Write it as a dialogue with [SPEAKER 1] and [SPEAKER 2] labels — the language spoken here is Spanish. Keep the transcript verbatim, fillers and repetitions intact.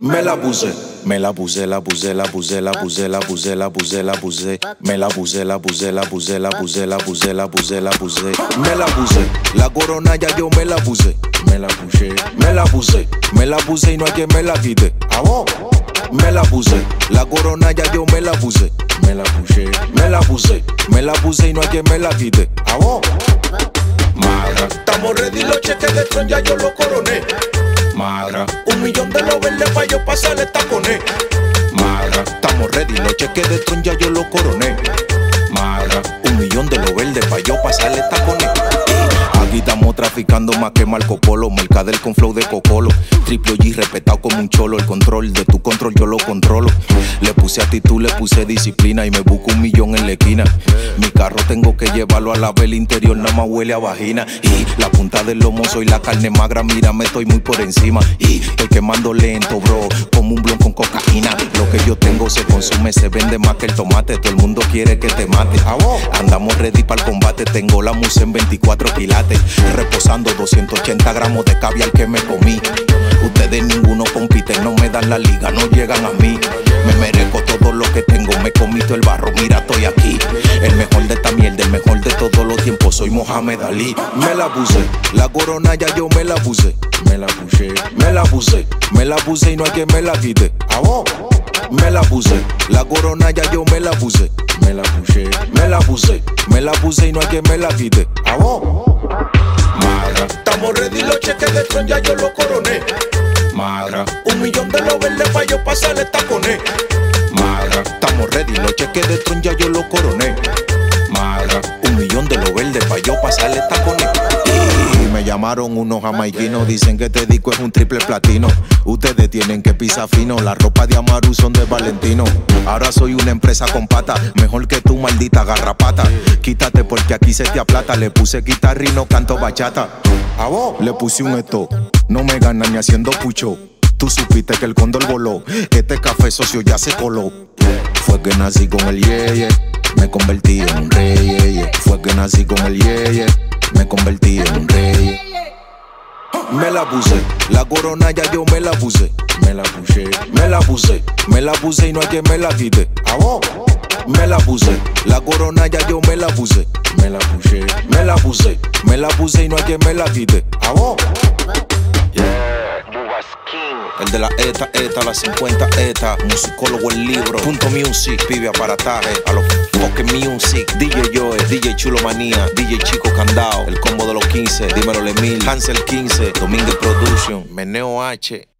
[SPEAKER 1] Me la puse, me la puse, la puse, la puse, la puse, la puse, la puse, la puse, me la puse, la puse, la puse, la puse, la puse, la puse, la puse, me la puse, la corona ya yo me la puse, me la puse, me la puse, me la puse y no hay quien me la quite. Me la puse, la corona ya yo me la puse, me la puse, me la puse, me la puse y no hay quien me la quite. Magra,
[SPEAKER 2] Estamos ready, los cheques de Tron ya yo lo coroné.
[SPEAKER 1] magra,
[SPEAKER 2] Un millón de los verdes pa' yo pasarle taponé.
[SPEAKER 1] magra, estamos ready, los cheques de Tron ya yo lo coroné. Magra, un millón de los verdes pa' yo pasarle tapones. Aquí estamos traficando más que Marco Polo, Mercader con flow de Cocolo. Triple G respetado como un cholo, el control de tu control yo lo controlo. Le puse actitud, le puse disciplina y me busco un millón en la esquina. Mi carro tengo que llevarlo a la vela interior, nada más huele a vagina. Y la punta del lomo soy la carne magra, mira me estoy muy por encima. Y estoy quemando lento, bro, como un blon con cocaína. Lo que yo tengo se consume, se vende más que el tomate. Todo el mundo quiere que te mate. Andamos ready para el combate, tengo la musa en veinticuatro quilates. Reposando doscientos ochenta gramos de caviar que me comí. Ustedes ninguno compiten, no me dan la liga, no llegan a mí. Me merezco todo lo que tengo, me comito el barro, mira estoy aquí. El mejor de esta mierda, el mejor de todos los tiempos, soy Mohamed Ali. Me la puse, la corona ya yo me la puse. Me la puse, me la puse, me la puse y no hay quien me la quite. Me la puse, la corona ya yo me la puse. Me la puse, me la puse, me la puse y no hay quien me la quite. Magra,
[SPEAKER 2] Estamos ready, los cheques de Tron ya yo lo coroné.
[SPEAKER 1] magra,
[SPEAKER 2] Un millón de los verdes pa' yo pasarle taponé.
[SPEAKER 1] magra, estamos ready, los cheques de Tron ya yo lo coroné. Magra, un millón de los verdes pa' yo pasarle tapones. Y me llamaron unos jamaiquinos, dicen que este disco es un triple platino. Ustedes tienen que pisar fino, la ropa de Amaru son de Valentino. Ahora soy una empresa con pata, mejor que tu maldita garrapata. Quítate porque aquí se te aplata, le puse guitarra y no canto bachata. Le puse un esto, no me ganan ni haciendo pucho. Tú supiste que el cóndor voló, este café socio ya se coló. Fue que nací con el yeye, me convertí en un rey, yeah, yeah. Fue que nací con el yeye, me convertí en un rey. Me la puse, la corona ya yo me la puse. Me la puse, me la puse, me la puse y no hay quien me la quite. Me la puse, la corona ya yo me la puse. Me la puse, me la puse, me la puse y no hay quien me la quite. El de la ETA, ETA, la cincuenta ETA, musicólogo el libro, punto music, pibe aparataje, a los fucking music, D J Joe, D J Chulo Manía, D J Chico Candao, el combo de los quince, dímelo Lemil, Hansel quince, Domingue Production, Meneo H.